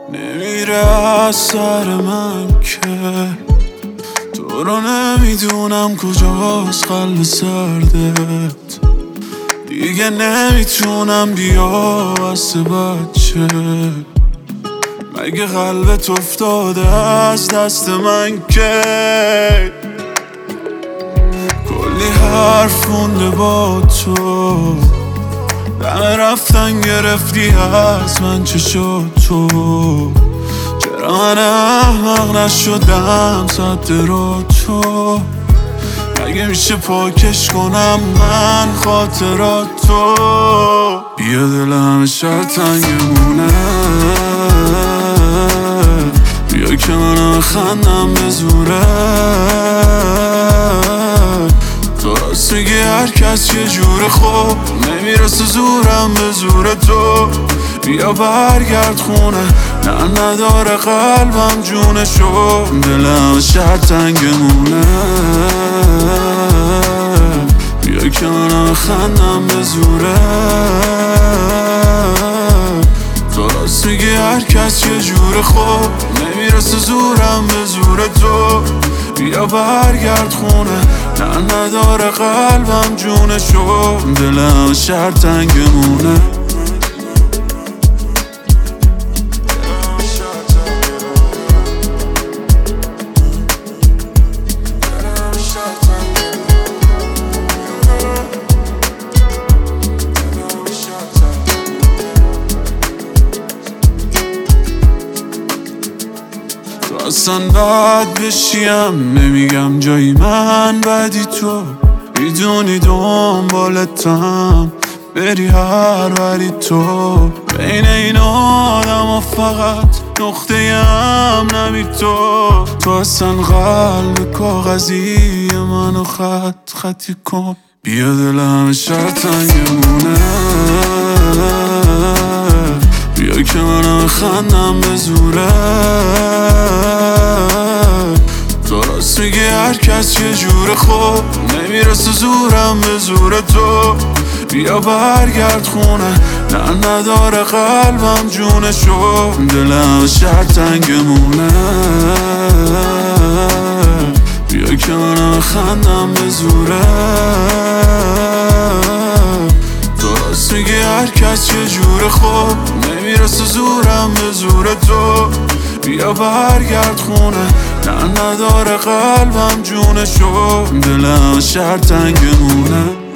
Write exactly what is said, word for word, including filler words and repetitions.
نمیره از سر من که تو رو نمیدونم کجاست قلب سردت. دیگه نمیتونم بیا واسه بچه، مگه قلبت افتاده از دست من که کلی حرف مونده با تو، دم رفتن گرفتی از من چه شد تو؟ چرا من احمق نشدم صد رو تو؟ مگه میشه پاکش کنم من خاطراتو؟ بیا دلم شب تنگمونه، بیا که منم خندم به زوره. تو راست میگی هر کس یه جوره، خب نمیرسه زورم به زور تو. بیا برگرد خونه، نه نداره قلبم جونشو. دلم شهر تنگمونه، بیا که منم خندم به زوره. تو راست میگی هر کس یه جوره، خب نمیرسه زورم به زور تو. بیا برگرد خونه، نه نداره قلبم جونشو. دلم شهر تنگمونه. تو اصلا بد بشیم نمیگم جایی من بدی، تو میدونی دنبالتم بری هر وری تو. بین این آدم و فقط نقطه ام نمی تو. تو اصلا قلب کاغذی منو خط خطی کن. بیا دلم شهر تنگمونه، بیا که منم خندم به زوره. تو راست میگی هر کس یه جوره، خب نمیرسه زورم به زور تو. بیا برگرد خونه، نه نداره قلبم جونشو. دلم شهر تنگمونه، بیا که منم خندم به زوره. تو راست میگی هر کس یه جوره، خب نمیرسه زورم به زور تو. بیا برگرد خونه، نه نداره قلبم جونشو. دلم شهر تنگمونه.